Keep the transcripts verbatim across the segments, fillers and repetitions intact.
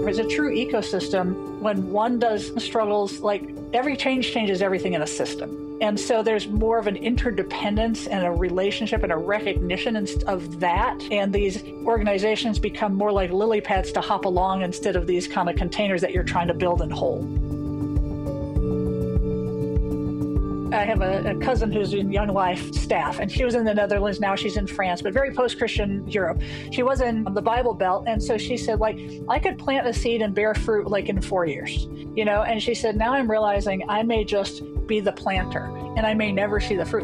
It's a true ecosystem. When one does struggles, like every change changes everything in a system. And so there's more of an interdependence and a relationship and a recognition of that. And these organizations become more like lily pads to hop along instead of these kind of containers that you're trying to build and hold. I have a, a cousin who's in Young Life staff, and she was in the Netherlands. Now she's in France, but very post-Christian Europe. She was in the Bible Belt, and so she said, like, I could plant a seed and bear fruit like in four years, you know. And she said, now I'm realizing I may just be the planter, and I may never see the fruit.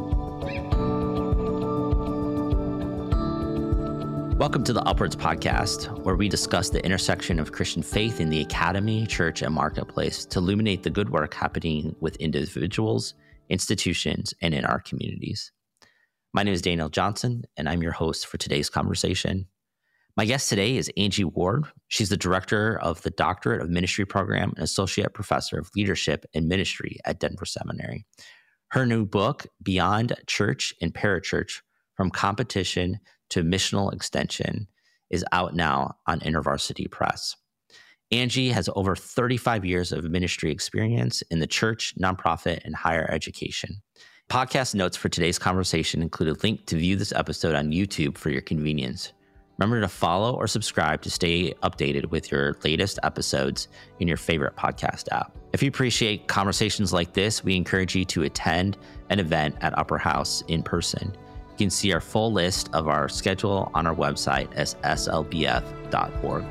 Welcome to the Upwards Podcast, where we discuss the intersection of Christian faith in the academy, church, and marketplace to illuminate the good work happening with individuals, institutions, and in our communities. My name is Daniel Johnson, and I'm your host for today's conversation. My guest today is Angie Ward. She's the director of the Doctorate of Ministry program and associate professor of leadership and ministry at Denver Seminary. Her new book, Beyond Church and Parachurch, From Competition to Missional Extension, is out now on InterVarsity Press. Angie has over thirty-five years of ministry experience in the church, nonprofit, and higher education. Podcast notes for today's conversation include a link to view this episode on YouTube for your convenience. Remember to follow or subscribe to stay updated with your latest episodes in your favorite podcast app. If you appreciate conversations like this, we encourage you to attend an event at Upper House in person. You can see our full list of our schedule on our website as s l b f dot org.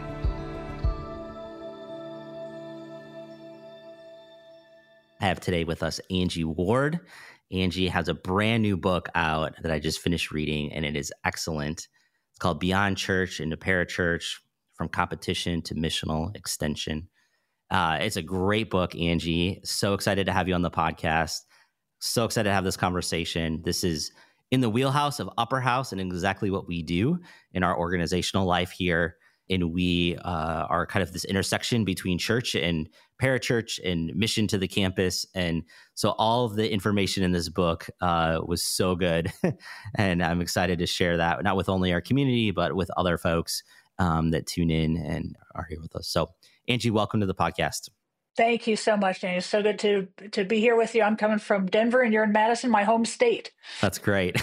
I have today with us Angie Ward. Angie has a brand new book out that I just finished reading, and it is excellent. It's called Beyond Church and Parachurch, From Competition to Missional Extension. Uh, it's a great book, Angie. So excited to have you on the podcast. So excited to have this conversation. This is in the wheelhouse of Upper House and exactly what we do in our organizational life here. And we uh, are kind of this intersection between church and parachurch and mission to the campus. And so all of the information in this book uh, was so good. And I'm excited to share that, not with only our community, but with other folks um, that tune in and are here with us. So Angie, welcome to the podcast. Thank you so much, Danny. It's so good to to be here with you. I'm coming from Denver, and you're in Madison, my home state. That's great.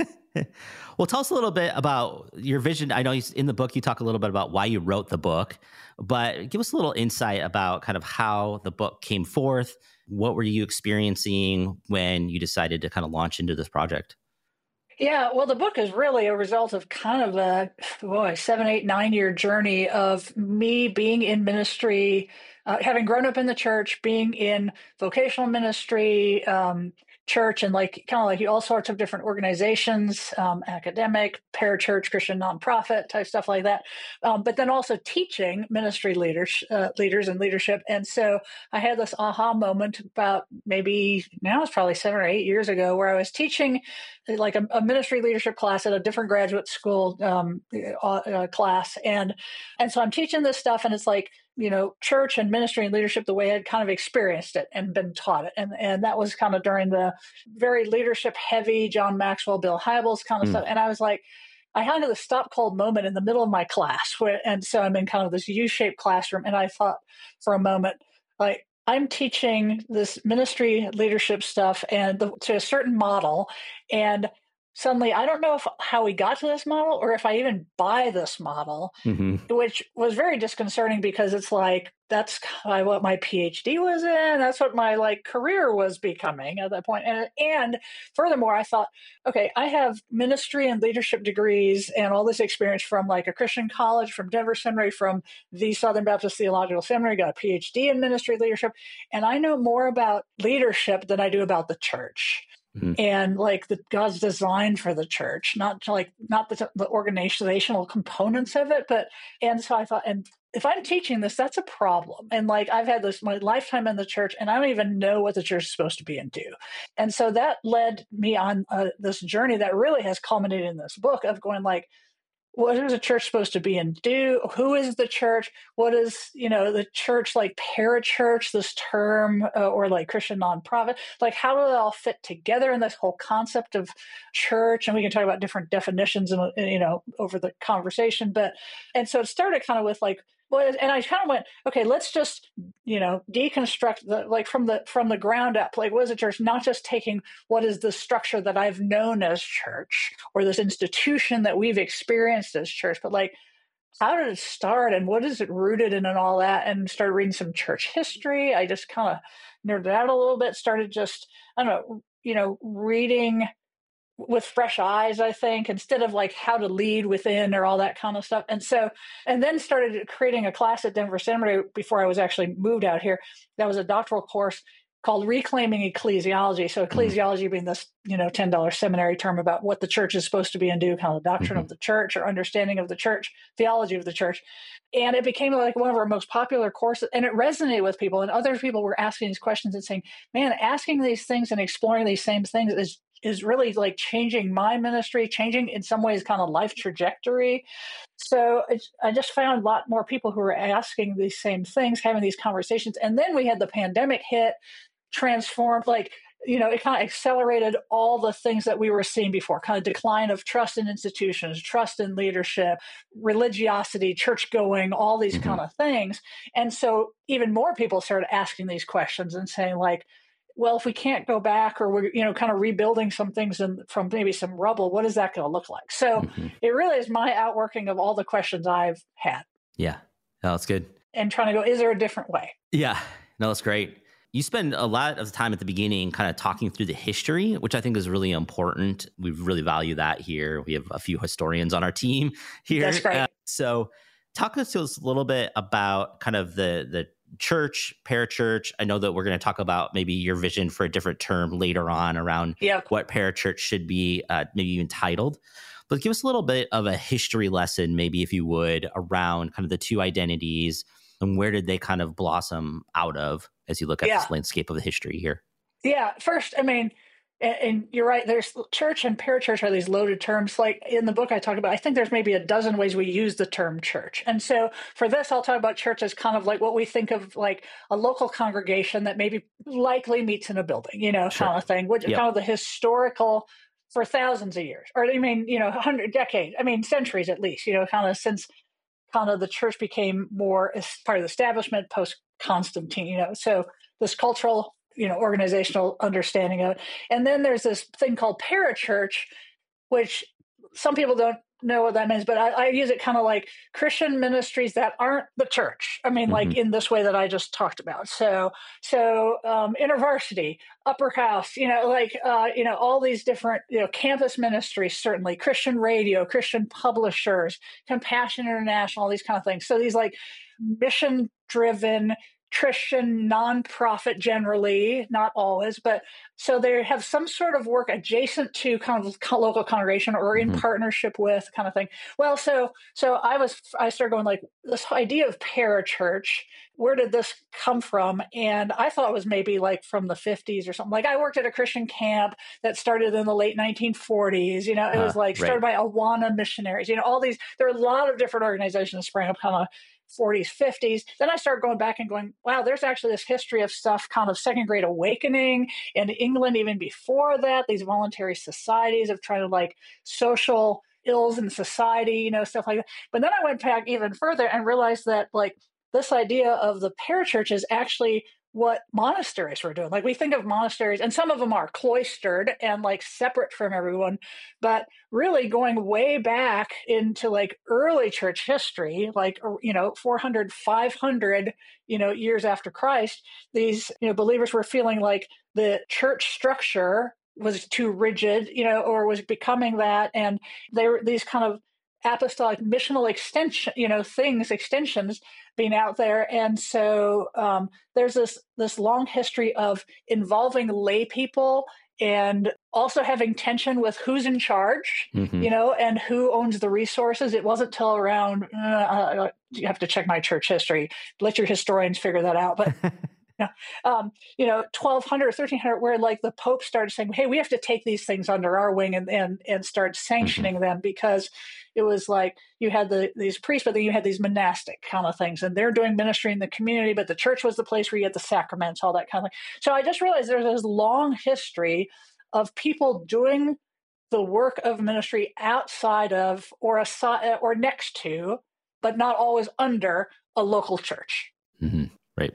Well, tell us a little bit about your vision. I know you, in the book you talk a little bit about why you wrote the book, but give us a little insight about kind of how the book came forth. What were you experiencing when you decided to kind of launch into this project? Yeah, well, the book is really a result of kind of a boy, seven, eight, nine year journey of me being in ministry, uh, having grown up in the church, being in vocational ministry, um, church, and like kind of like all sorts of different organizations, um, academic, parachurch, Christian nonprofit type stuff like that. Um, but then also teaching ministry leaders, uh, leaders and leadership. And so I had this aha moment about maybe now it's probably seven or eight years ago, where I was teaching like a, a ministry leadership class at a different graduate school um, uh, class, and and so I'm teaching this stuff, and it's like, you know, church and ministry and leadership the way I'd kind of experienced it and been taught it. And and that was kind of during the very leadership heavy John Maxwell, Bill Hybels kind of mm. stuff. And I was like, I had this stop cold moment in the middle of my class. Where, and so I'm in kind of this U-shaped classroom. And I thought for a moment, like, I'm teaching this ministry leadership stuff and the, to a certain model. And suddenly, I don't know if how we got to this model or if I even buy this model, mm-hmm. which was very disconcerting because it's like, that's kind of what my PhD was in. That's what my like career was becoming at that point. And, and furthermore, I thought, okay, I have ministry and leadership degrees and all this experience from like a Christian college, from Denver Seminary, from the Southern Baptist Theological Seminary, got a PhD in ministry leadership. And I know more about leadership than I do about the church. Mm-hmm. And like the God's design for the church, not to like not the, the organizational components of it, but and so I thought, and if I'm teaching this, that's a problem. And like I've had this my lifetime in the church, and I don't even know what the church is supposed to be and do. And so that led me on uh, this journey that really has culminated in this book of going like, what is the church supposed to be and do? Who is the church? What is, you know, the church like parachurch, this term, uh, or like Christian nonprofit? Like, how do they all fit together in this whole concept of church? And we can talk about different definitions, and you know, over the conversation. But and so it started kind of with like, Well, and I kind of went, okay, let's just, you know, deconstruct the, like from the, from the ground up, like what is a church? Not just taking what is the structure that I've known as church or this institution that we've experienced as church, but like, how did it start and what is it rooted in and all that? And started reading some church history. I just kind of nerded out a little bit, started just, I don't know, you know, reading with fresh eyes, I think, instead of like how to lead within or all that kind of stuff. And so, and then started creating a class at Denver Seminary before I was actually moved out here. That was a doctoral course called Reclaiming Ecclesiology. So ecclesiology mm-hmm. being this, you know, ten dollars seminary term about what the church is supposed to be and do, kind of the doctrine mm-hmm. of the church or understanding of the church, theology of the church. And it became like one of our most popular courses, and it resonated with people. And other people were asking these questions and saying, man, asking these things and exploring these same things is is really like changing my ministry, changing in some ways kind of life trajectory. So it's, I just found a lot more people who were asking these same things, having these conversations. And then we had the pandemic hit, transformed, like, you know, it kind of accelerated all the things that we were seeing before, kind of decline of trust in institutions, trust in leadership, religiosity, church going, all these mm-hmm. kind of things. And so even more people started asking these questions and saying like, well, if we can't go back or we're, you know, kind of rebuilding some things in, from maybe some rubble, what is that going to look like? So mm-hmm. it really is my outworking of all the questions I've had. Yeah, no, that's good. And trying to go, is there a different way? Yeah, no, that's great. You spend a lot of time at the beginning kind of talking through the history, which I think is really important. We really value that here. We have a few historians on our team here. That's great. Uh, so talk to us a little bit about kind of the the church, parachurch. I know that we're going to talk about maybe your vision for a different term later on around yep. what parachurch should be, uh, maybe even titled. But give us a little bit of a history lesson, maybe if you would, around kind of the two identities and where did they kind of blossom out of as you look at yeah. this landscape of the history here. Yeah. First, I mean, and, and you're right, there's church and parachurch are these loaded terms. Like in the book I talk about, I think there's maybe a dozen ways we use the term church. And so for this, I'll talk about church as kind of like what we think of like a local congregation that maybe likely meets in a building, you know, sure. kind of thing, which is yep. kind of the historical for thousands of years, or I mean, you know, hundred decades, I mean, centuries at least, you know, kind of since kind of the church became more as part of the establishment post Constantine, you know, so this cultural, you know, organizational understanding of it. And then there's this thing called parachurch, which some people don't know what that means, but I, I use it kind of like Christian ministries that aren't the church. I mean, mm-hmm. like in this way that I just talked about. So, so um, InterVarsity, Upper House, you know, like, uh, you know, all these different, you know, campus ministries, certainly Christian radio, Christian publishers, Compassion International, all these kind of things. So these like mission driven Christian nonprofit generally, not always, but so they have some sort of work adjacent to kind of local congregation or in mm-hmm. partnership with kind of thing. Well, so so I was I started going like this idea of parachurch. Where did this come from? And I thought it was maybe like from the fifties or something. Like I worked at a Christian camp that started in the late nineteen forties. You know, it was like started right. by Awana missionaries. You know, all these. There are a lot of different organizations sprang up kind of forties, fifties. Then I started going back and going, wow, there's actually this history of stuff, kind of second great awakening in England, even before that, these voluntary societies of trying to like social ills in society, you know, stuff like that. But then I went back even further and realized that like this idea of the parachurch is actually what monasteries were doing. Like we think of monasteries, and some of them are cloistered and like separate from everyone, but really going way back into like early church history, like, you know, four hundred, five hundred, you know, years after Christ, these, you know, believers were feeling like the church structure was too rigid, you know, or was becoming that. And they were these kind of apostolic missional extension, you know, things, extensions being out there. And so um, there's this this long history of involving lay people and also having tension with who's in charge, mm-hmm. you know, and who owns the resources. It wasn't till around, uh, you have to check my church history, let your historians figure that out. But Yeah. Um, you know, twelve hundred, thirteen hundred, where like the Pope started saying, hey, we have to take these things under our wing and and, and start sanctioning mm-hmm. them, because it was like you had the these priests, but then you had these monastic kind of things, and they're doing ministry in the community, but the church was the place where you get the sacraments, all that kind of thing. So I just realized there's this long history of people doing the work of ministry outside of or aside or next to but not always under a local church. Mm-hmm. Right.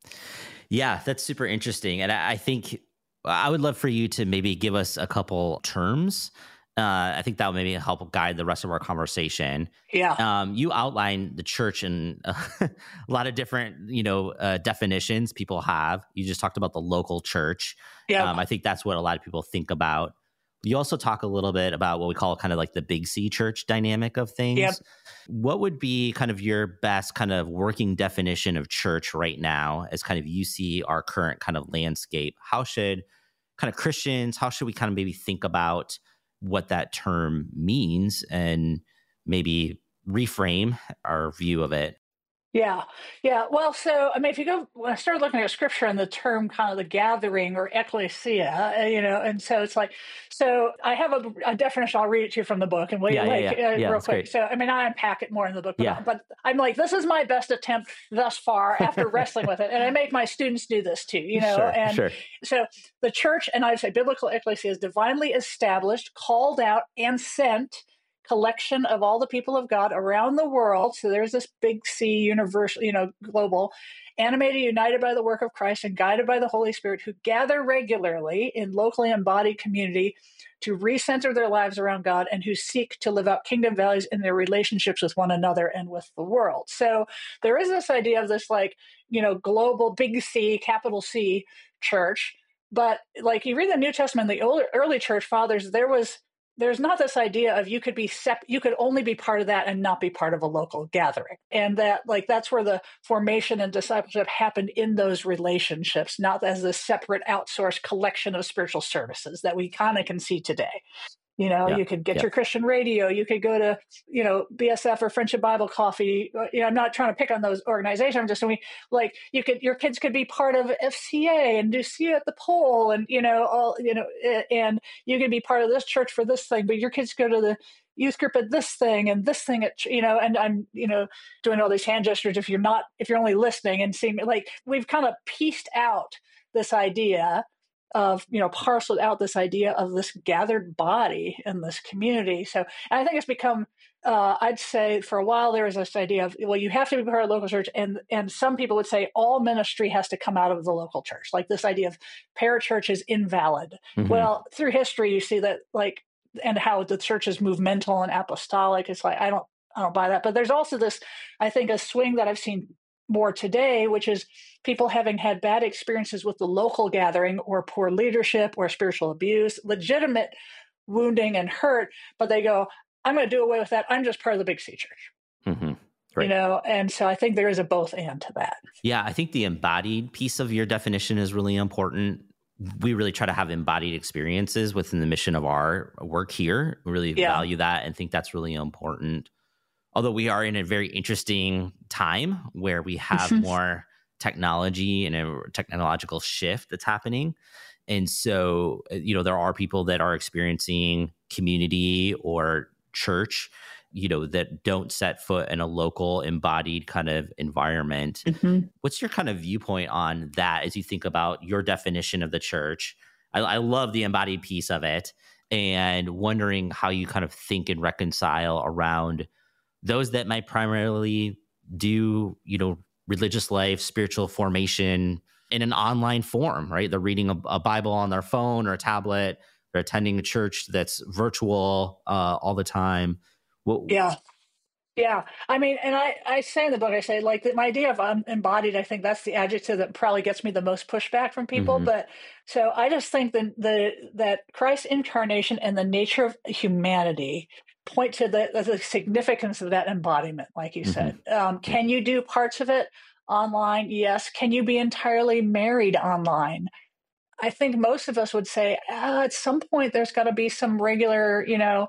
Yeah, that's super interesting. And I, I think I would love for you to maybe give us a couple terms. Uh, I think that would maybe help guide the rest of our conversation. Yeah. Um, you outlined the church in uh, a lot of different, you know, uh, definitions people have. You just talked about the local church. Yeah. Um, I think that's what a lot of people think about. You also talk a little bit about what we call kind of like the big C church dynamic of things. Yep. What would be kind of your best kind of working definition of church right now as kind of you see our current kind of landscape? How should kind of Christians, how should we kind of maybe think about what that term means and maybe reframe our view of it? Yeah. Yeah. Well, so, I mean, if you go, when I started looking at scripture and the term kind of the gathering or ecclesia, uh, you know, and so it's like, so I have a, a definition, I'll read it to you from the book and wait, Yeah, yeah, like, yeah. uh, Yeah, real that's quick. great. So, I mean, I unpack it more in the book, but, Yeah. but I'm like, this is my best attempt thus far after wrestling with it. And I make my students do this too, you know, Sure, and sure. so the church, and I'd say biblical ecclesia, is divinely established, called out, and sent collection of all the people of God around the world. So there's this big C, universal, you know, global, animated, united by the work of Christ and guided by the Holy Spirit, who gather regularly in locally embodied community to recenter their lives around God and who seek to live out kingdom values in their relationships with one another and with the world. So there is this idea of this, like, you know, global big C, capital C church. But like you read the New Testament, the early church fathers, there was There's not this idea of you could be sep- you could only be part of that and not be part of a local gathering. And that, like, that's where the formation and discipleship happened in those relationships, not as a separate outsourced collection of spiritual services that we kind of can see today. You know, Yeah, you could get yeah. your Christian radio. You could go to, you know, B S F or Friendship Bible Coffee. You know, I'm not trying to pick on those organizations. I'm just saying, like, you could, your kids could be part of F C A and do see you at the pole, and you know, all, you know, and you could be part of this church for this thing, but your kids go to the youth group at this thing and this thing at, you know, and I'm, you know, doing all these hand gestures. If you're not, if you're only listening and seeing, like, we've kind of pieced out this idea of, you know, parceled out this idea of this gathered body in this community. So, and I think it's become, uh, I'd say for a while there was this idea of, well, you have to be part of the local church. And, and some people would say all ministry has to come out of the local church. Like this idea of parachurch is invalid. Mhm. Well, through history, you see that, like, and how the church is movemental and apostolic. It's like, I don't, I don't buy that. But there's also this, I think, a swing that I've seen more today, which is people having had bad experiences with the local gathering or poor leadership or spiritual abuse, legitimate wounding and hurt, but they go, I'm going to do away with that. I'm just part of the big C church. Mm-hmm. Right. You know, and so I think there is a both and to that. Yeah, I think the embodied piece of your definition is really important. We really try to have embodied experiences within the mission of our work here. We really Yeah. value that and think that's really important. Although we are in a very interesting time where we have more technology and a technological shift that's happening. And so, you know, there are people that are experiencing community or church, you know, that don't set foot in a local embodied kind of environment. Mm-hmm. What's your kind of viewpoint on that as you think about your definition of the church? I, I love the embodied piece of it, and wondering how you kind of think and reconcile around those that might primarily do, you know, religious life, spiritual formation in an online form, right? They're reading a, a Bible on their phone or a tablet. They're attending a church that's virtual uh, all the time. What, Yeah. Yeah. I mean, and I, I say in the book, I say, like, the, my idea of um, embodied, I think that's the adjective that probably gets me the most pushback from people. Mhm. But so I just think that the, that Christ's incarnation and the nature of humanity point to the, the significance of that embodiment, like you said. Um, can you do parts of it online? Yes. Can you be entirely married online? I think most of us would say, ah, at some point, there's got to be some regular, you know,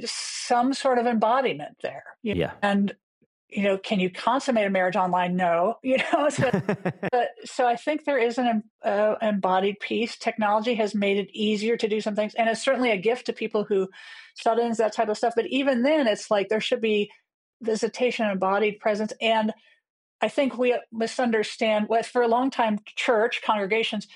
some sort of embodiment there. You know? Yeah. And, you know, can you consummate a marriage online? No. You know, so, but, so I think there is an uh, embodied piece. Technology has made it easier to do some things. And it's certainly a gift to people who study that type of stuff. But even then, it's like there should be visitation, embodied presence. And I think we misunderstand what, for a long time, church congregations,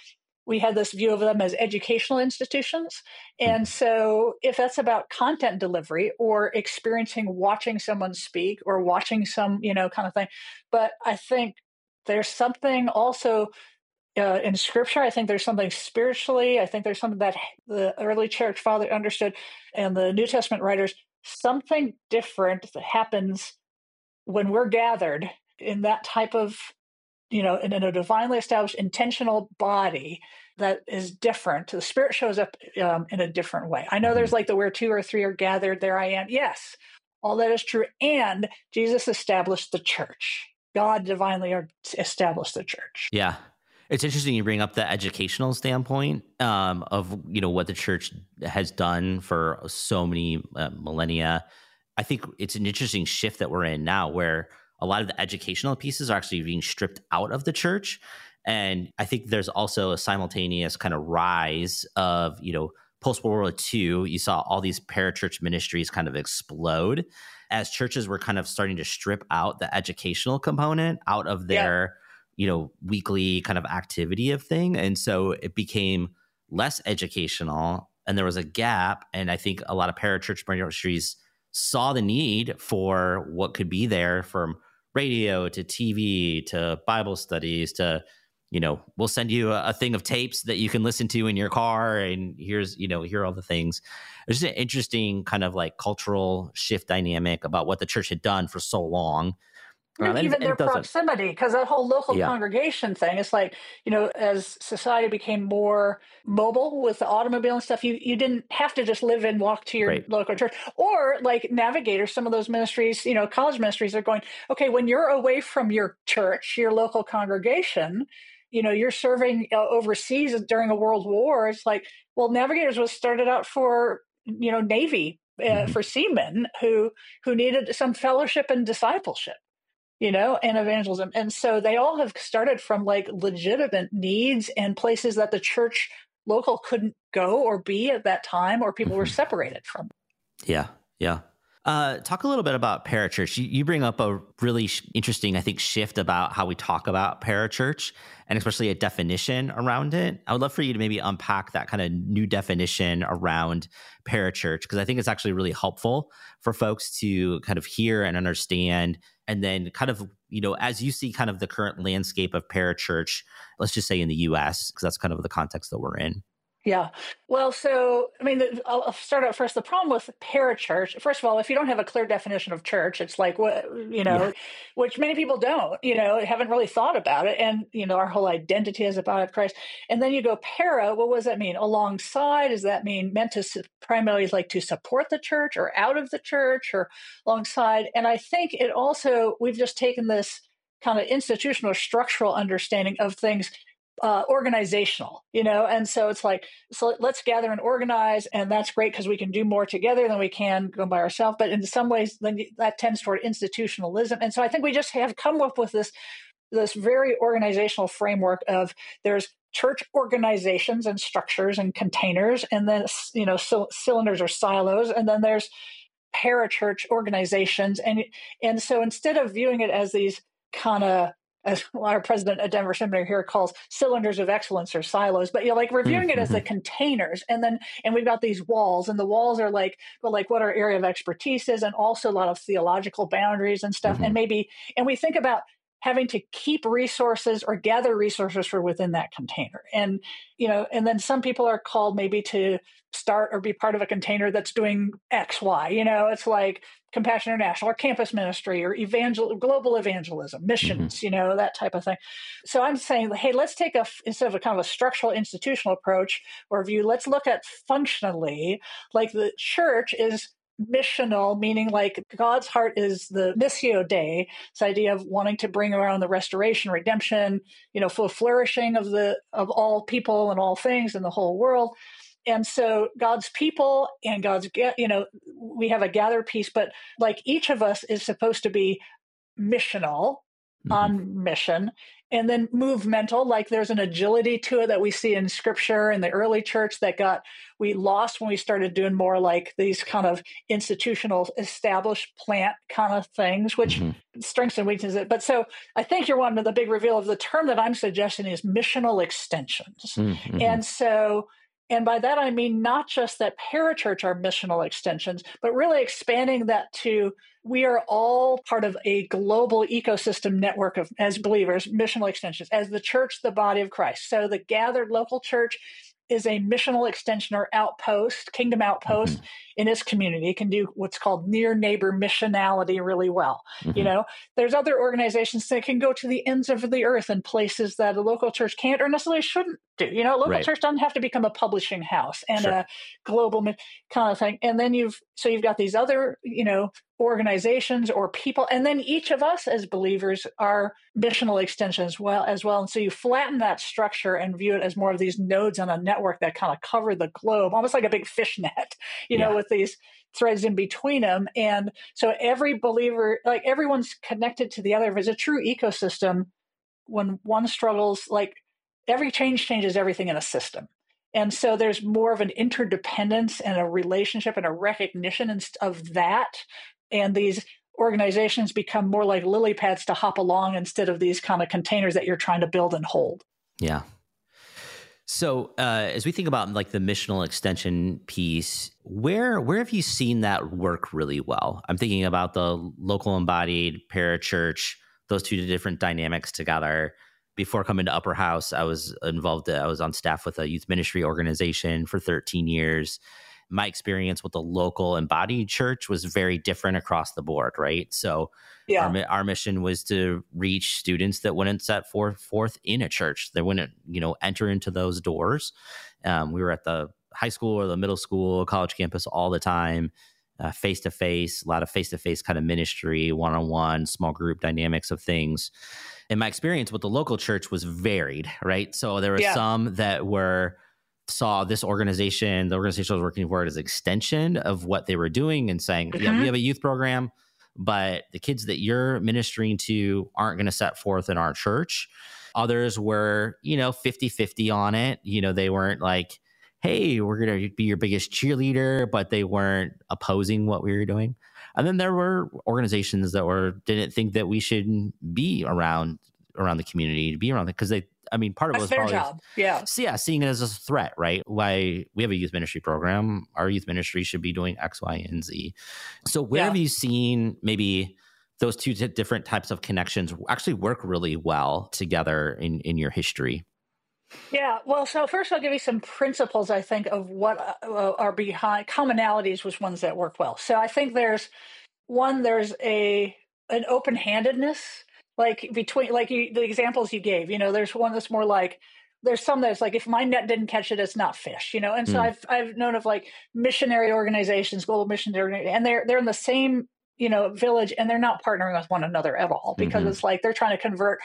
we had this view of them as educational institutions. And Mhm. so if that's about content delivery or experiencing watching someone speak or watching some, you know, kind of thing. But I think there's something also uh, in scripture. I think there's something spiritually. I think there's something that the early church father understood and the New Testament writers, something different that happens when we're gathered in that type of, you know, in, in a divinely established intentional body that is different. The Spirit shows up um, in a different way. I know there's Mhm. like the where two or three are gathered, there I am. Yes, all that is true. And Jesus established the church. God divinely established the church. Yeah. It's interesting you bring up the educational standpoint um, of you know what the church has done for so many uh, millennia. I think it's an interesting shift that we're in now, where a lot of the educational pieces are actually being stripped out of the church, and I think there's also a simultaneous kind of rise of you know post World War Two. You saw all these parachurch ministries kind of explode as churches were kind of starting to strip out the educational component out of Yeah. their you know, weekly kind of activity of thing. And so it became less educational and there was a gap. And I think a lot of parachurch ministries saw the need for what could be there, from radio to T V to Bible studies to, you know, we'll send you a, a thing of tapes that you can listen to in your car. And here's, you know, here are all the things. It's just an interesting kind of like cultural shift dynamic about what the church had done for so long. Um, And and, even and their it doesn't, proximity, because that whole local yeah. congregation thing, it's like, you know, as society became more mobile with the automobile and stuff, you, you didn't have to just live and walk to your Right. local church. Or like Navigators, some of those ministries, you know, college ministries are going, okay, when you're away from your church, your local congregation, you know, you're serving uh, overseas during a world war. It's like, well, Navigators was started out for, you know, Navy, uh, Mhm. for seamen who who needed some fellowship and discipleship, you know, and evangelism. And so they all have started from like legitimate needs and places that the church local couldn't go or be at that time, or people were Mhm. separated from. Yeah, yeah. Uh, talk a little bit about parachurch. You, you bring up a really sh- interesting, I think, shift about how we talk about parachurch, and especially a definition around it. I would love for you to maybe unpack that kind of new definition around parachurch, because I think it's actually really helpful for folks to kind of hear and understand. And then kind of, you know, as you see kind of the current landscape of parachurch, let's just say in the U S, because that's kind of the context that we're in. Yeah. Well, so, I mean, the, I'll start out first. The problem with parachurch, first of all, if you don't have a clear definition of church, it's like, what, you Yeah. know, which many people don't, you know, haven't really thought about it. And, you know, our whole identity is about Christ. And then you go para, what does that mean? Alongside, does that mean meant to su- primarily like to support the church or out of the church or alongside? And I think it also, we've just taken this kind of institutional or structural understanding of things, uh, organizational, you know, and so it's like, so let's gather and organize, and that's great because we can do more together than we can go by ourselves. But in some ways, then that tends toward institutionalism, and so I think we just have come up with this this very organizational framework of there's church organizations and structures and containers, and then you know c- cylinders or silos, and then there's parachurch organizations, and and so instead of viewing it as these kind of, as our president at Denver Seminary here calls, cylinders of excellence or silos, but you know, like we're viewing it as the Mm-hmm. containers, and then and we've got these walls, and the walls are like, well, like what our area of expertise is, and also a lot of theological boundaries and stuff, and Mm-hmm. maybe, and we think about having to keep resources or gather resources for within that container, and you know, and then some people are called maybe to start or be part of a container that's doing X, Y. You know, it's like Compassion International or campus ministry or evangel global evangelism, Mm-hmm. missions, you know, that type of thing. So I'm saying, hey, let's take a, instead of a kind of a structural institutional approach or view, let's look at functionally, like the church is missional, meaning like God's heart is the missio Dei, this idea of wanting to bring around the restoration, redemption, you know, full flourishing of the of all people and all things in the whole world. And so God's people and God's, you know, we have a gathered piece, but like each of us is supposed to be missional Mm-hmm. on mission. And then movemental, like there's an agility to it that we see in scripture in the early church that got, we lost when we started doing more like these kind of institutional established plant kind of things, which Mm-hmm. strengths and weaknesses. But so I think you're one of the big reveal of the term that I'm suggesting is missional extensions. Mm-hmm. And so, and by that, I mean, not just that parachurch are missional extensions, but really expanding that to, we are all part of a global ecosystem network of, as believers, missional extensions, as the church, the body of Christ. So the gathered local church is a missional extension or outpost, kingdom outpost Mm-hmm. in its community. It can do what's called near neighbor missionality really well. Mm-hmm. You know, there's other organizations that can go to the ends of the earth in places that a local church can't or necessarily shouldn't do. You know, a local Right. church doesn't have to become a publishing house and Sure. a global kind of thing. And then you've, so you've got these other, you know, organizations or people, and then each of us as believers are missional extensions well as well. And so you flatten that structure and view it as more of these nodes on a network that kind of cover the globe, almost like a big fishnet, you Yeah. know, with these threads in between them. And so every believer, like everyone's connected to the other. If it's a true ecosystem, when one struggles, like every change changes everything in a system. And so there's more of an interdependence and a relationship and a recognition of that. And these organizations become more like lily pads to hop along instead of these kind of containers that you're trying to build and hold. Yeah. So uh, as we think about like the missional extension piece, where where have you seen that work really well? I'm thinking about the local embodied parachurch, those two different dynamics together. Before coming to Upper House, I was involved, I was on staff with a youth ministry organization for thirteen years. My experience with the local embodied church was very different across the board, right? So Yeah. our, our mission was to reach students that wouldn't set forth, forth in a church. They wouldn't, you know, enter into those doors. Um, we were at the high school or the middle school, college campus all the time, uh, face-to-face, a lot of face-to-face kind of ministry, one-on-one, small group dynamics of things. And my experience with the local church was varied, right? So there were Yeah. some that were saw this organization, the organization I was working for, as an extension of what they were doing and saying, Mhm. yeah, we have a youth program, but the kids that you're ministering to aren't going to set forth in our church. Others were, you know, fifty-fifty on it. You know, they weren't like, hey, we're going to be your biggest cheerleader, but they weren't opposing what we were doing. And then there were organizations that were didn't think that we should be around around the community, to be around it, because they, I mean, part of it was That's their probably, job. Yeah. so yeah, seeing it as a threat, right? Why we have a youth ministry program, our youth ministry should be doing X, Y, and Z. So where Yeah. have you seen maybe those two t- different types of connections actually work really well together in, in your history? Yeah. Well, so first I'll give you some principles, I think, of what uh, are behind commonalities with ones that work well. So I think there's one, there's a an open-handedness, like between, like you, the examples you gave, you know, there's one that's more like, there's some that's like, if my net didn't catch it, it's not fish, you know? And so Mm. I've, I've known of like missionary organizations, global missionary, and they're, they're in the same, you know, village, and they're not partnering with one another at all, because Mhm. it's like, they're trying to convert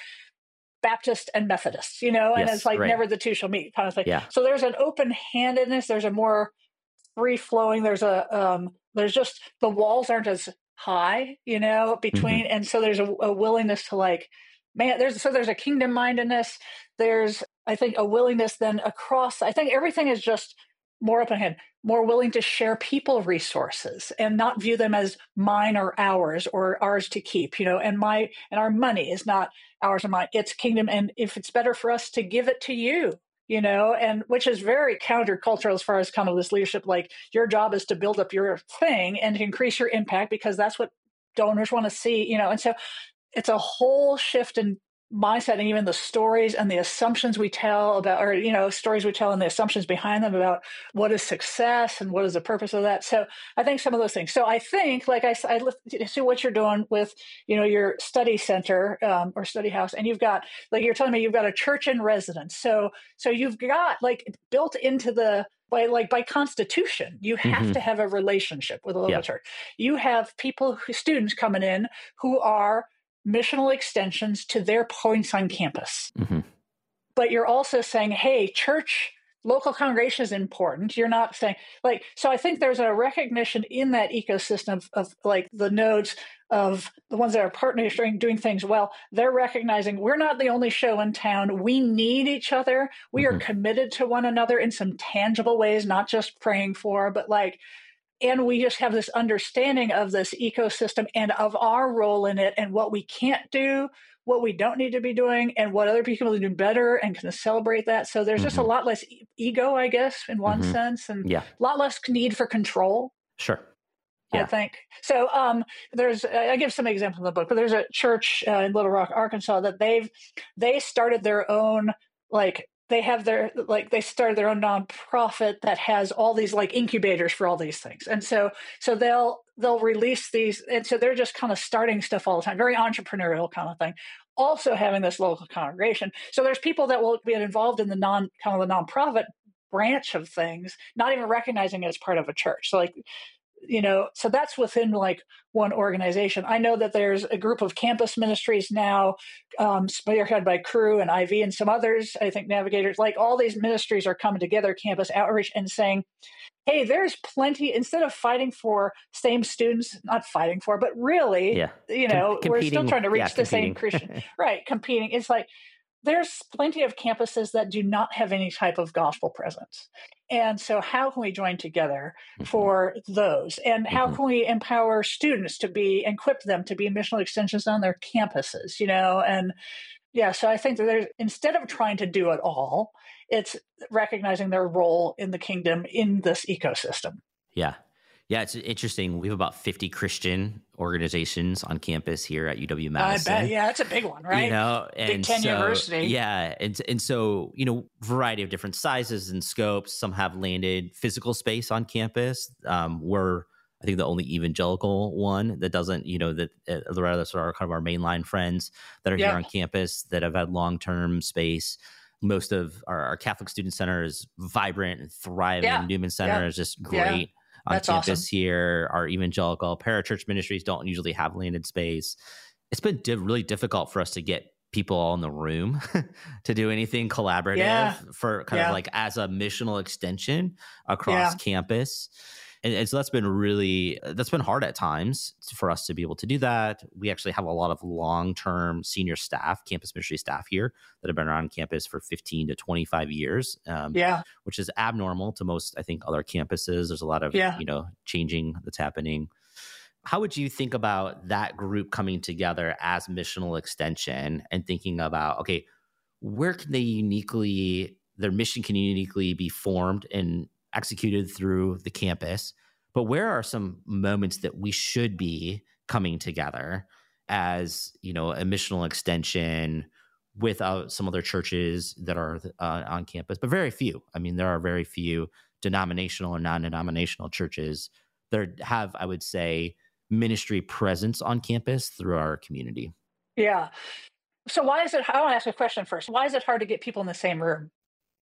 Baptist and Methodists, you know, and Yes, it's like right. never the two shall meet kind of thing. Yeah. So there's an open-handedness, there's a more free flowing, there's a, um, there's just, the walls aren't as high, you know, between, and so there's a, a willingness to like, man, there's, so there's a kingdom mindedness. There's, I think, a willingness then across, I think everything is just more open hand, more willing to share people resources and not view them as mine or ours or ours to keep, you know, and my, and our money is not ours or mine, it's kingdom. And if it's better for us to give it to you, you know, and which is very countercultural as far as kind of this leadership, like your job is to build up your thing and to increase your impact because that's what donors want to see, you know, and so it's a whole shift in mindset, and even the stories and the assumptions we tell about, or, you know, stories we tell and the assumptions behind them about what is success and what is the purpose of that. So I think some of those things. So I think, like I, I see what you're doing with, you know, your study center um, or study house, and you've got, like you're telling me, you've got a church in residence. So, so you've got like built into the, by like by constitution, you have Mhm. to have a relationship with a local Yeah. church. You have people, who, students coming in who are missional extensions to their points on campus. Mhm. But you're also saying, hey, church, local congregation is important. You're not saying like, so I think there's a recognition in that ecosystem of, of like the nodes of the ones that are partnering, doing things well, they're recognizing we're not the only show in town. We need each other. We are Mm-hmm. committed to one another in some tangible ways, not just praying for, but like, and we just have this understanding of this ecosystem and of our role in it and what we can't do, what we don't need to be doing, and what other people do better, and can celebrate that. So there's just a Mm-hmm. lot less e- ego, I guess, in one Mm-hmm. sense, and Yeah. a lot less need for control. Sure. I Yeah. think. So um, there's, I give some examples in the book, but there's a church uh, in Little Rock, Arkansas, that they've, they started their own, like, they have their, like, they started their own nonprofit that has all these like incubators for all these things. And so, so they'll, they'll release these. And so they're just kind of starting stuff all the time, very entrepreneurial kind of thing. Also having this local congregation. So there's people that will be involved in the non, kind of the nonprofit branch of things, not even recognizing it as part of a church. So like, you know, so that's within like one organization. I know that there's a group of campus ministries now, um, spearheaded by Cru and I V and some others, I think Navigators, like all these ministries are coming together, campus outreach, and saying, hey, there's plenty, instead of fighting for same students, not fighting for, but really, Yeah. you know, Com- we're still trying to reach yeah, the same competing. Christian, right, competing. It's like, there's plenty of campuses that do not have any type of gospel presence. And so how can we join together for those? And how Mhm. can we empower students to be, equip them to be missional extensions on their campuses, you know? And yeah, so I think that there's, instead of trying to do it all, it's recognizing their role in the kingdom in this ecosystem. Yeah. Yeah, it's interesting. We have about fifty Christian organizations on campus here at U W-Madison. I bet. Yeah, it's a big one, right? You know, Big and Ten so, University. Yeah, and and so you know, variety of different sizes and scopes. Some have landed physical space on campus. Um, we're I think the only evangelical one that doesn't. You know, that uh, the rest are kind of our mainline friends that are Yeah. here on campus that have had long term space. Most of our, our Catholic Student Center is vibrant and thriving. Yeah. Newman Center Yeah. is just Yeah. great. On That's campus awesome. here. Our evangelical parachurch ministries don't usually have landed space. It's been di- really difficult for us to get people all in the room to do anything collaborative Yeah. for kind Yeah. of like as a missional extension across Yeah. campus. And, and so that's been really, that's been hard at times for us to be able to do that. We actually have a lot of long-term senior staff, campus ministry staff here that have been around campus for fifteen to twenty-five years, um, Yeah. which is abnormal to most, I think, other campuses. There's a lot of, Yeah. you know, changing that's happening. How would you think about that group coming together as missional extension and thinking about, okay, where can they uniquely, their mission can uniquely be formed and executed through the campus, but where are some moments that we should be coming together as, you know, a missional extension with uh, some other churches that are uh, on campus, but very few. I mean, there are very few denominational or non-denominational churches that have, I would say, ministry presence on campus through our community. Yeah. So why is it, I want to ask a question first. Why is it hard to get people in the same room?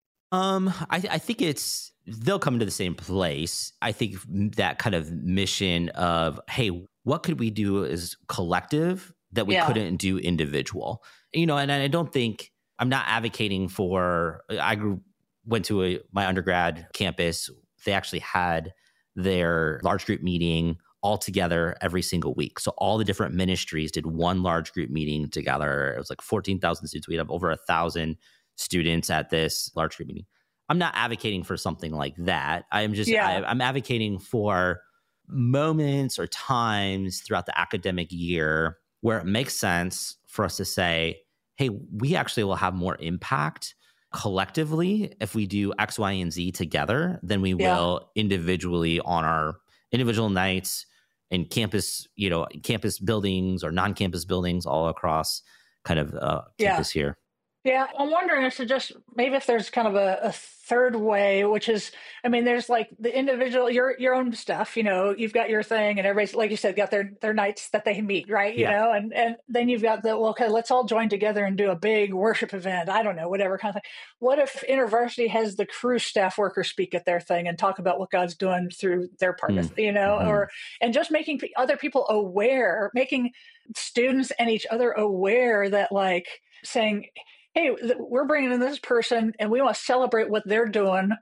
Um, I, I think it's, they'll come to the same place. I think that kind of mission of, hey, what could we do as collective that we Yeah. couldn't do individual? You know, and I don't think, I'm not advocating for, I grew, went to a, my undergrad campus. They actually had their large group meeting all together every single week. So all the different ministries did one large group meeting together. It was like fourteen thousand students. We'd have over a thousand students at this large group meeting. I'm not advocating for something like that. I'm just, Yeah. I, I'm advocating for moments or times throughout the academic year where it makes sense for us to say, hey, we actually will have more impact collectively if we do X, Y, and Z together than we Yeah. will individually on our individual nights in campus, you know, campus buildings or non-campus buildings all across kind of uh, Yeah. campus here. Yeah, I'm wondering if to just maybe if there's kind of a, a third way, which is, I mean, there's like the individual, your your own stuff. You know, you've got your thing, and everybody's like you said, got their their nights that they meet, right? You Yeah. know, and and then you've got the well, okay, let's all join together and do a big worship event. I don't know, whatever kind of thing. What if InterVarsity has the Cru staff workers speak at their thing and talk about what God's doing through their part Mm. of, you know, Mhm. or and just making pe- other people aware, making students and each other aware that like saying, hey, th- we're bringing in this person and we want to celebrate what they're doing.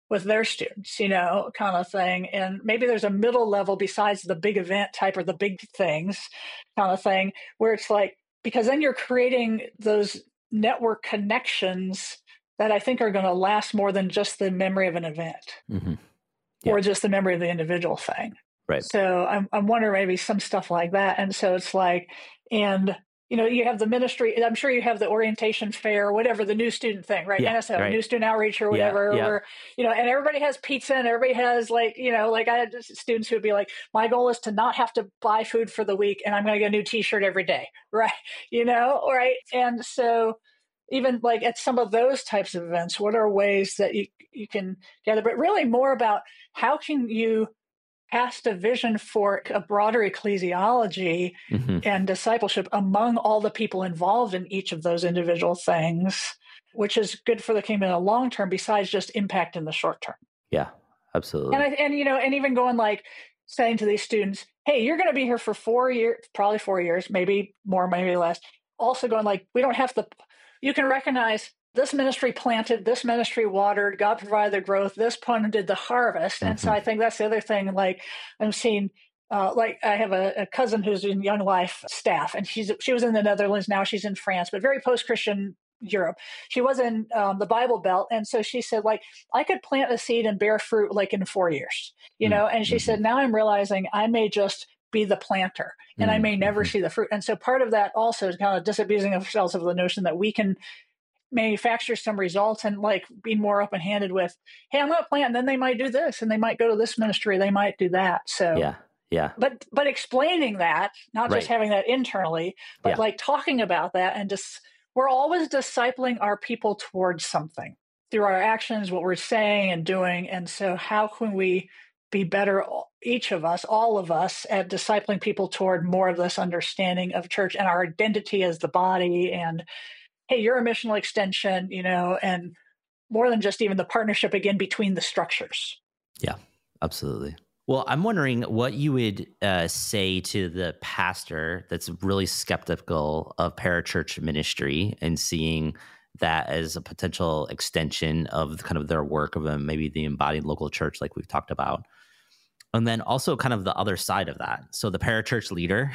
with their students, you know, kind of thing. And maybe there's a middle level besides the big event type or the big things kind of thing, where it's like, because then you're creating those network connections that I think are going to last more than just the memory of an event Mm-hmm. Yeah. or just the memory of the individual thing. Right. So I'm, I'm wondering maybe some stuff like that. And so it's like, and you know, you have the ministry, I'm sure you have the orientation fair, whatever, the new student thing, right? Yeah, N S O, right. new student outreach or whatever, Yeah, yeah. or, you know, and everybody has pizza and everybody has like, you know, like I had students who would be like, my goal is to not have to buy food for the week and I'm going to get a new t-shirt every day. Right. You know, right. And so even like at some of those types of events, what are ways that you, you can gather, but really more about how can you cast a vision for a broader ecclesiology Mm-hmm. and discipleship among all the people involved in each of those individual things, which is good for the kingdom in the long term, besides just impact in the short term. Yeah, absolutely. And, I, and you know, and even going like saying to these students, hey, you're going to be here for four years, probably four years, maybe more, maybe less. Also going like, we don't have to, you can recognize this ministry planted, this ministry watered, God provided the growth, this one did the harvest. Mm-hmm. And so I think that's the other thing, like I'm seeing, uh, like I have a, a cousin who's in Young Life staff, and she's she was in the Netherlands, now she's in France, but very post-Christian Europe. She was in um, the Bible Belt. And so she said, like, I could plant a seed and bear fruit like in four years, you mm-hmm. know? And she mm-hmm. said, now I'm realizing I may just be the planter and mm-hmm. I may never mm-hmm. see the fruit. And so part of that also is kind of disabusing ourselves of the notion that we can manufacture some results and like be more open-handed with, hey, I'm going to plant, and then they might do this and they might go to this ministry, they might do that. So yeah, yeah. But but explaining that, not right. just having that internally, but yeah. like talking about that, and just we're always discipling our people towards something through our actions, what we're saying and doing. And so how can we be better, each of us, all of us, at discipling people toward more of this understanding of church and our identity as the body, and hey, you're a missional extension, you know, and more than just even the partnership again between the structures. Yeah, absolutely. Well, I'm wondering what you would uh, say to the pastor that's really skeptical of parachurch ministry and seeing that as a potential extension of kind of their work of a, maybe the embodied local church like we've talked about. And then also kind of the other side of that. So the parachurch leader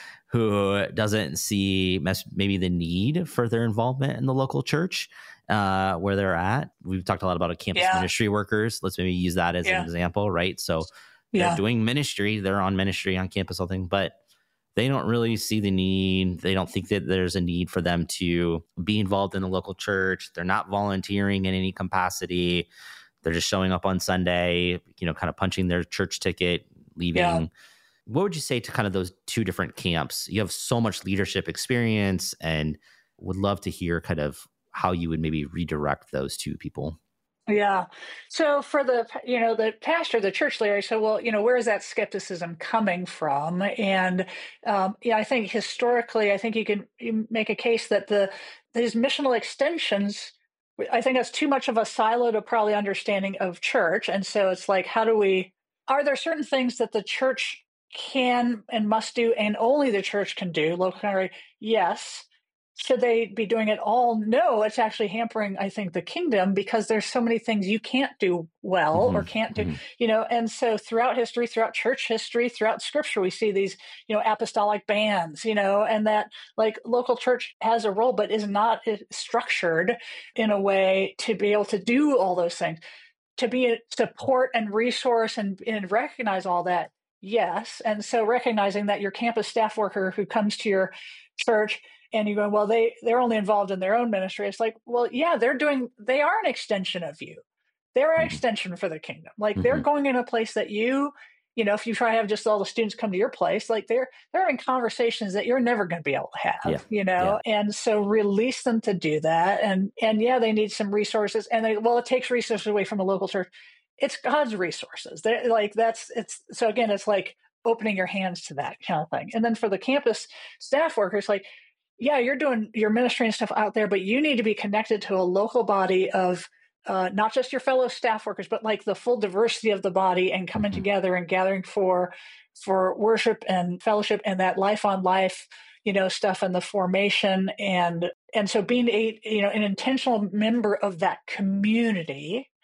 who doesn't see maybe the need for their involvement in the local church uh, where they're at. We've talked a lot about a campus yeah. ministry workers. Let's maybe use that as yeah. an example, right? So they're yeah. doing ministry. They're on ministry on campus, all thing, but they don't really see the need. They don't think that there's a need for them to be involved in the local church. They're not volunteering in any capacity. They're just showing up on Sunday, you know, kind of punching their church ticket, leaving. Yeah. What would you say to kind of those two different camps? You have so much leadership experience, and would love to hear kind of how you would maybe redirect those two people. Yeah. So for the, you know, the pastor, the church leader, I said, well, you know, where is that skepticism coming from? And um, yeah, I think historically, I think you can make a case that the these missional extensions, I think that's too much of a siloed, probably understanding of church. And so it's like, how do we, are there certain things that the church can and must do, and only the church can do? Local congregation, yes. Should they be doing it all? No, it's actually hampering, I think, the kingdom, because there's so many things you can't do well mm-hmm. or can't do, mm-hmm. you know. And so throughout history, throughout church history, throughout scripture, we see these, you know, apostolic bands, you know, and that like local church has a role, but is not structured in a way to be able to do all those things, to be a support and resource and, and recognize all that. Yes. And so recognizing that your campus staff worker who comes to your church and you go, well, they, they're only involved in their own ministry. It's like, well, yeah, they're doing, they are an extension of you. They're an mm-hmm. extension for the kingdom. Like mm-hmm. they're going in a place that you, you know, if you try to have just all the students come to your place, like they're, they're having conversations that you're never going to be able to have, yeah. you know? Yeah. And so release them to do that. And, and yeah, they need some resources, and they, well, it takes resources away from a local church. It's God's resources. They're like, that's, it's, so again, it's like opening your hands to that kind of thing. And then for the campus staff workers, like, yeah, you're doing your ministry and stuff out there, but you need to be connected to a local body of uh, not just your fellow staff workers, but like the full diversity of the body, and coming mm-hmm. together and gathering for for worship and fellowship and that life on life, you know, stuff, and the formation. And and so being a, you know, an intentional member of that community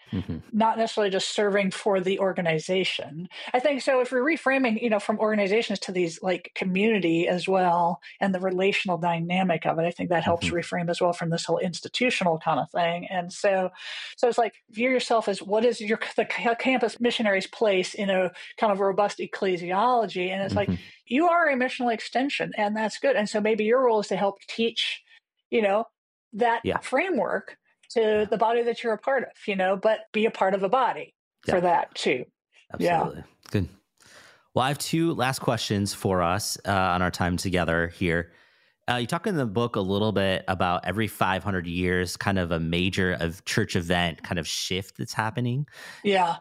Mm-hmm. not necessarily just serving for the organization. I think so if we're reframing, you know, from organizations to these like community as well, and the relational dynamic of it, I think that helps Mm-hmm. reframe as well from this whole institutional kind of thing. And so, so it's like view yourself as what is your the campus missionary's place in a kind of robust ecclesiology. And it's like, Mm-hmm. you are a missional extension, and that's good. And so maybe your role is to help teach, you know, that Yeah. framework to Yeah. the body that you're a part of, you know, but be a part of a body Yeah. for that too. Absolutely. Yeah. Good. Well, I have two last questions for us uh, on our time together here. Uh, you talk in the book a little bit about every five hundred years, kind of a major of church event kind of shift that's happening. Yeah.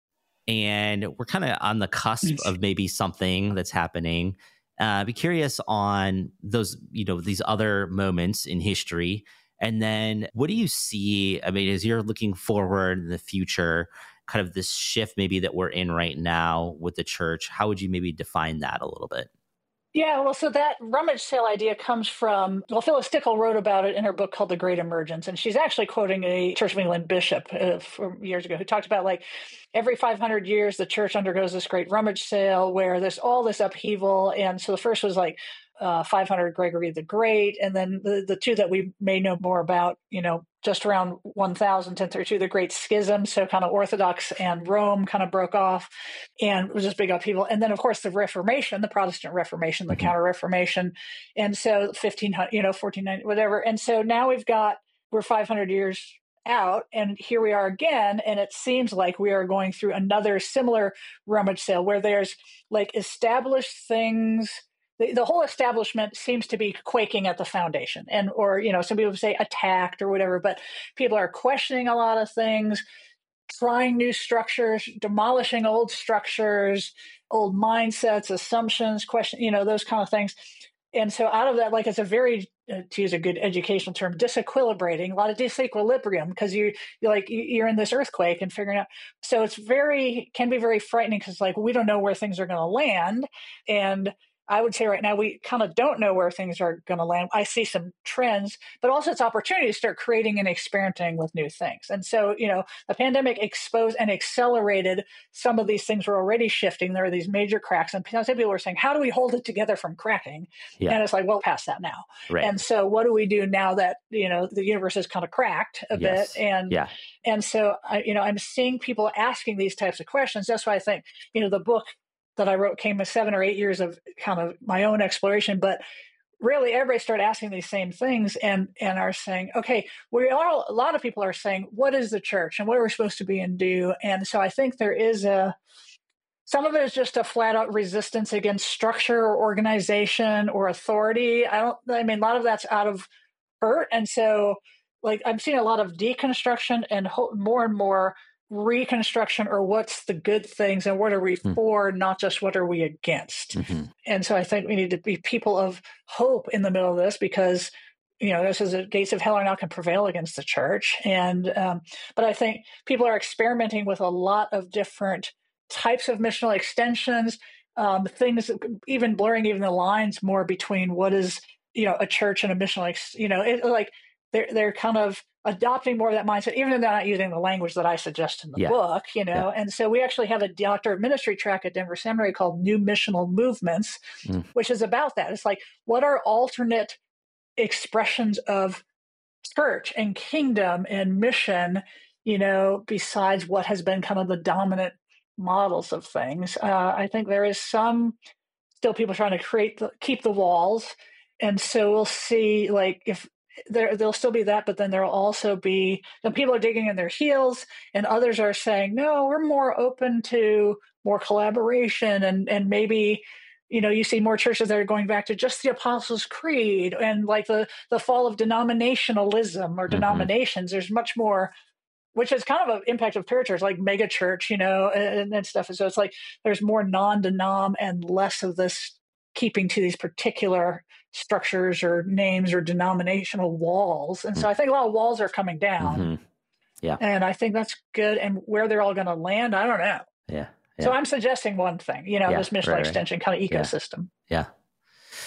And we're kind of on the cusp of maybe something that's happening. Uh, be curious on those, you know, these other moments in history. And then what do you see? I mean, as you're looking forward in the future, kind of this shift maybe that we're in right now with the church, how would you maybe define that a little bit? Yeah, well, so that rummage sale idea comes from, well, Phyllis Tickle wrote about it in her book called The Great Emergence. And she's actually quoting a Church of England bishop uh, from years ago who talked about like every five hundred years, the church undergoes this great rummage sale where there's all this upheaval. And so the first was like uh, five hundred Gregory the Great. And then the, the two that we may know more about, you know, just around one thousand, ten thirty-two, the Great Schism. So kind of Orthodox and Rome kind of broke off and it was just big upheaval. And then, of course, the Reformation, the Protestant Reformation, the mm-hmm. Counter-Reformation. And so fifteen hundred, you know, fourteen ninety, whatever. And so now we've got, we're five hundred years out and here we are again. And it seems like we are going through another similar rummage sale where there's like established things. The, the whole establishment seems to be quaking at the foundation and, or, you know, some people say attacked or whatever, but people are questioning a lot of things, trying new structures, demolishing old structures, old mindsets, assumptions, question, you know, those kind of things. And so out of that, like, it's a very, uh, to use a good educational term, disequilibrating, a lot of disequilibrium, because you, you're like, you're in this earthquake and figuring out. So it's very, can be very frightening because like, we don't know where things are going to land. And I would say right now, we kind of don't know where things are going to land. I see some trends, but also it's opportunity to start creating and experimenting with new things. And so, you know, the pandemic exposed and accelerated some of these things were already shifting. There are these major cracks. And some people were saying, how do we hold it together from cracking? Yeah. And it's like, well, past that now. Right. And so what do we do now that, you know, the universe has kind of cracked a yes. bit? And, yeah. and so, I, you know, I'm seeing people asking these types of questions. That's why I think, you know, the book that I wrote came with seven or eight years of kind of my own exploration, but really everybody started asking these same things and, and are saying, okay, we are, a lot of people are saying, what is the church and what are we supposed to be and do? And so I think there is a, some of it is just a flat out resistance against structure or organization or authority. I don't, I mean, a lot of that's out of hurt. And so like, I'm seeing a lot of deconstruction and ho- more and more reconstruction, or what's the good things and what are we mm. for, not just what are we against. Mm-hmm. And so I think we need to be people of hope in the middle of this because, you know, this is the gates of hell are not going to prevail against the church. And, um, but I think people are experimenting with a lot of different types of missional extensions, um, things, even blurring even the lines more between what is, you know, a church and a missional, ex- you know, it, like they're, they're kind of adopting more of that mindset, even though they're not using the language that I suggest in the yeah. book, you know. Yeah. And so we actually have a doctor of ministry track at Denver Seminary called New Missional Movements, mm. which is about that. It's like, what are alternate expressions of church and kingdom and mission, you know, besides what has been kind of the dominant models of things. Uh, I think there is some still people trying to create, the, keep the walls. And so we'll see, like, if There, there'll still be that, but then there'll also be, some people are digging in their heels and others are saying, no, we're more open to more collaboration and, and maybe, you know, you see more churches that are going back to just the Apostles' Creed and like the, the fall of denominationalism or mm-hmm. denominations. There's much more, which is kind of an impact of parachurch, like mega church, you know, and, and stuff. And so it's like, there's more non-denom and less of this keeping to these particular structures or names or denominational walls. And mm-hmm. so I think a lot of walls are coming down. Mm-hmm. Yeah. And I think that's good. And where they're all going to land, I don't know. Yeah. yeah. So I'm suggesting one thing, you know, yeah, this missional right, extension right. kind of ecosystem. Yeah. yeah.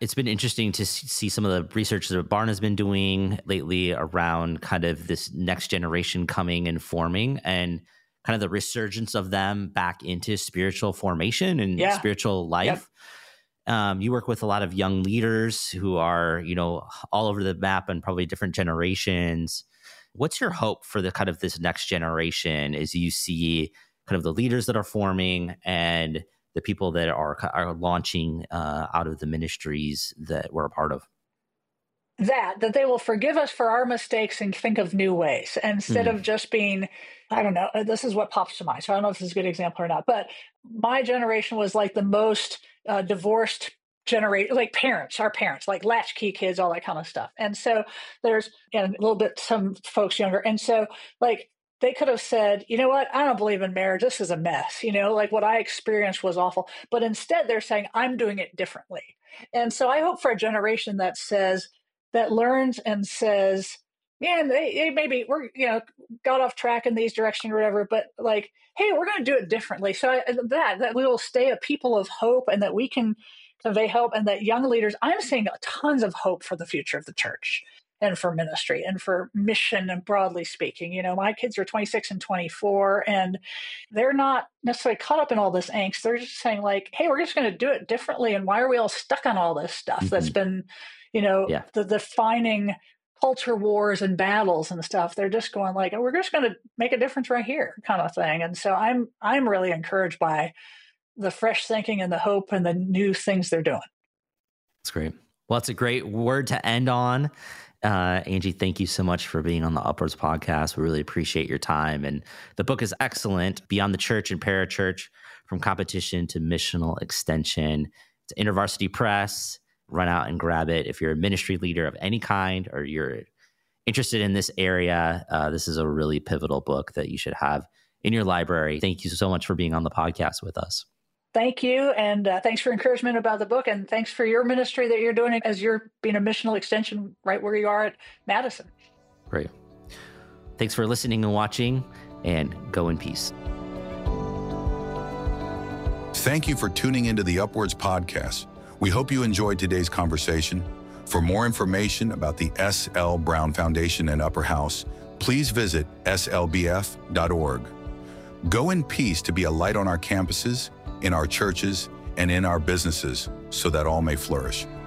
It's been interesting to see some of the research that Barna's been doing lately around kind of this next generation coming and forming, and kind of the resurgence of them back into spiritual formation and yeah. spiritual life. Yep. Um, you work with a lot of young leaders who are, you know, all over the map and probably different generations. What's your hope for the kind of this next generation as you see kind of the leaders that are forming and the people that are are launching uh, out of the ministries that we're a part of? That, that they will forgive us for our mistakes and think of new ways instead mm. of just being, I don't know, this is what pops to mind. So I don't know if this is a good example or not, but my generation was like the most uh, divorced generation, like parents, our parents, like latchkey kids, all that kind of stuff. And so there's and a little bit, some folks younger. And so like, they could have said, you know what, I don't believe in marriage. This is a mess. You know, like what I experienced was awful. But instead they're saying, I'm doing it differently. And so I hope for a generation that says, that learns and says, man, they, they maybe we're, you know, got off track in these directions or whatever, but like, hey, we're going to do it differently. So I, that, that we will stay a people of hope and that we can convey hope, and that young leaders, I'm seeing tons of hope for the future of the church and for ministry and for mission, and broadly speaking. You know, my kids are twenty-six and twenty-four, and they're not necessarily caught up in all this angst. They're just saying like, hey, we're just going to do it differently. And why are we all stuck on all this stuff mm-hmm. that's been, you know, yeah. the defining culture wars and battles and stuff? They're just going like, oh, we're just going to make a difference right here kind of thing. And so I'm, I'm really encouraged by the fresh thinking and the hope and the new things they're doing. That's great. Well, that's a great word to end on. Uh, Angie, thank you so much for being on the Upwards podcast. We really appreciate your time. And the book is excellent, Beyond the Church and Parachurch, From Competition to Missional Extension. It's InterVarsity Press. Run out and grab it. If you're a ministry leader of any kind or you're interested in this area, uh, this is a really pivotal book that you should have in your library. Thank you so much for being on the podcast with us. Thank you. And uh, thanks for encouragement about the book. And thanks for your ministry that you're doing as you're being a missional extension right where you are at Madison. Great. Thanks for listening and watching, and go in peace. Thank you for tuning into the Upwards podcast. We hope you enjoyed today's conversation. For more information about the S L Brown Foundation and Upper House, please visit S L B F dot org. Go in peace to be a light on our campuses, in our churches, and in our businesses, so that all may flourish.